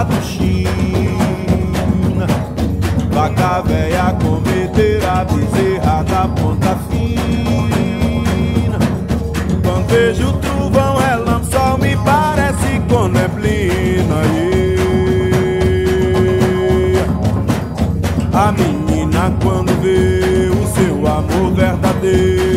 China. Vaca véia cometer a bezerra da ponta fina. Quando vejo o trovão, relâmpago, sol me parece com neblina. A menina quando vê o seu amor verdadeiro